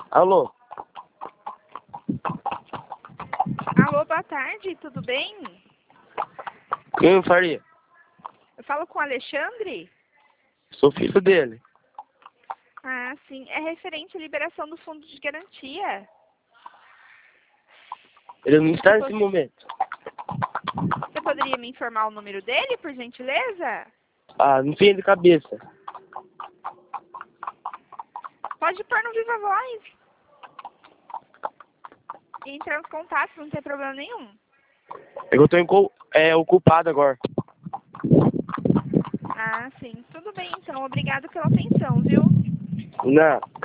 Alô? Alô, boa tarde, tudo bem? Quem faria? Eu falo com o Alexandre? Sou filho dele. Ah, sim. É referente à liberação do fundo de garantia. Ele não está nesse momento. Você poderia me informar o número dele, por gentileza? Ah, não tem de cabeça. Pode pôr no Viva Voz. E entrar em contato, não tem problema nenhum. É que eu tô ocupado agora. Ah, sim. Tudo bem, então. Obrigado pela atenção, viu? Não.